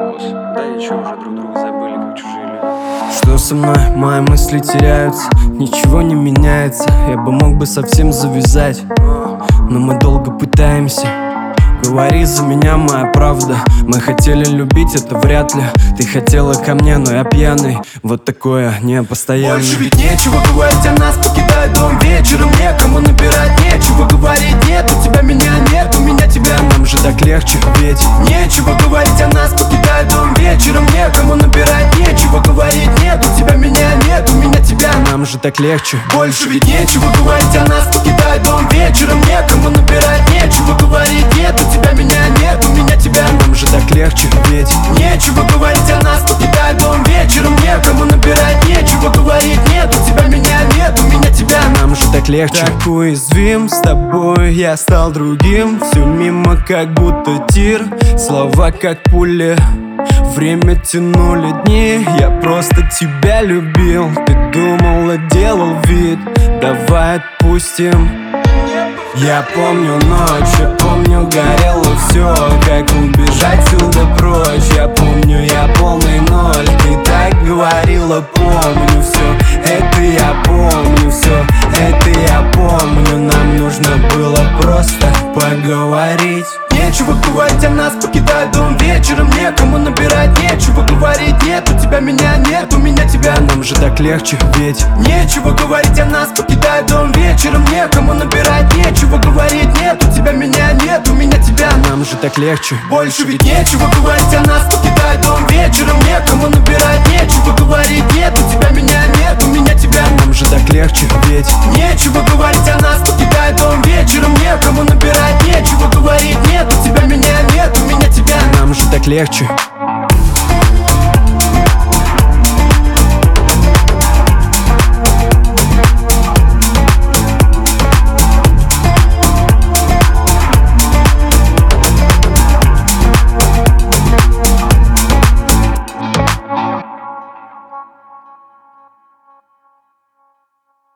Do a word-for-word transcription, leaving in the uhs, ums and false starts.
босс. Да ничего, уже друг друга забыли, как чужие люди. Что со мной? Мои мысли теряются, ничего не меняется. Я бы мог бы совсем завязать, но мы долго пытаемся. Говори за меня, моя правда. Мы хотели любить, это вряд ли. Ты хотела ко мне, но я пьяный. Вот такое не постоянно. Больше ведь нечего говорить о нас, покидая дом вечером. Некому набирать, нечего говорить. Нет, у тебя меня нет, у меня тебя. Нам же так легче, ведь нечего говорить о нас, покидая дом вечером. Некому набирать, нечего говорить. Нет, у тебя меня нет, у меня тебя. Нам же так легче. Больше ведь нечего говорить о нас, покидая дом вечером. Некому набирать, нечего говорить. Нет, у тебя меня нет, у меня тебя. Нам же так легче, ведь нечего говорить о нас, покидая дом вечером. Некому набирать, нечего говорить. Нет, у тебя меня нет, у меня тебя. Нам же так легче. Так уязвим с тобой, я стал другим. Все мимо, как будто тир. Слова как пули, время тянули дни. Я просто тебя любил. Ты думала, делал вид. Давай отпустим. Я помню ночь, я помню, горело все. Как убежать сюда прочь. Я помню, я полный ноль. Ты так говорила, помню все. Это я помню все. Это я помню. Нам нужно было просто поговорить. Нечего говорить о нас, покидая дом вечером. Некому набирать, нечего говорить. Нет, у тебя меня нет, у меня тебя. Нам же так легче, ведь нечего говорить о нас, покидая дом вечером. Некому набирать, нечего говорить. Нет, у тебя меня нет, у меня тебя. Нам же так легче. Больше ведь нечего говорить о нас, покидая дом вечером. Некому набирать, нечего говорить. Нет, у тебя меня нет, у меня тебя. Нам же так легче, ведь нечего говорить о нас, покидая дом вечером. Некому набирать, нечего говорить. Нет, у тебя меня нет, у меня тебя. Нам же так легче.